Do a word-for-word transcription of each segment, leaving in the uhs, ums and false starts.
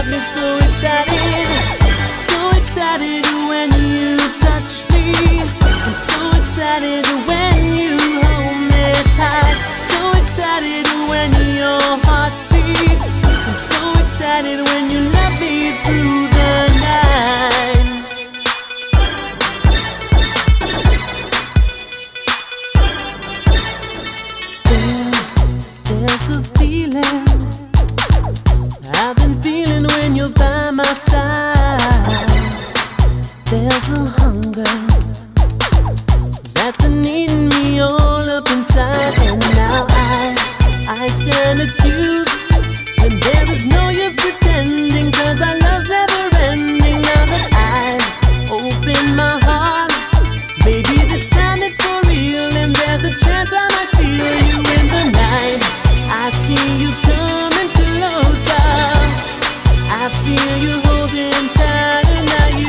got me so excited, so excited when you touch me. I'm so excited when you hold me tight, so excited when your heart beats. I'm so excited when you love me through the night. There's, there's a feeling I've been feeling when you're by my side. There's a hunger that's been eating me all up inside, and now I, I stand accused when there is no use pretending, 'cause our love's never ending. Now that I open my heart, baby, this time it's for real, and there's a chance I might feel you in the night. I see you coming closer, I feel you holding tight, and now you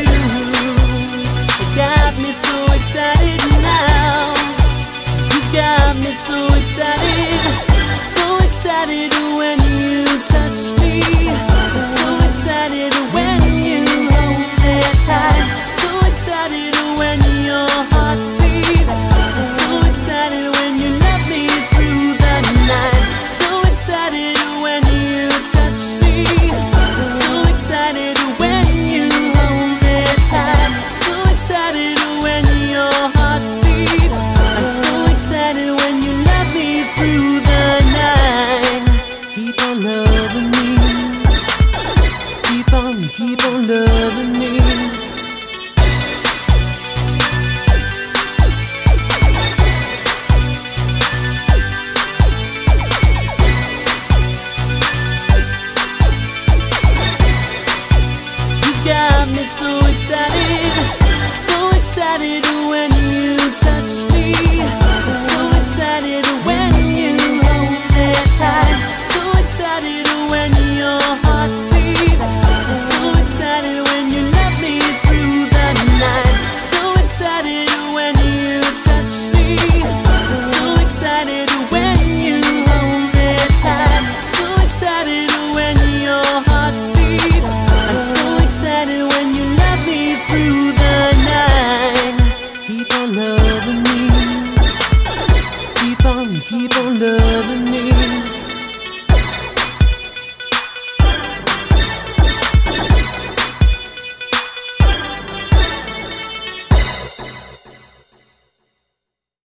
got me so excited now. You got me so excited, so excited when you touch me. I'm so excited when you hold me tight, so excited when your heart beats. I'm so excited when you love me through the night, so excited when you touch me. I'm so excited when you hold me tight, so excited when your heart beats. I'm so excited when you love me through the night. Keep on loving me, keep on, keep on loving me. You got me so excited, so excited when you touch me. I'm so excited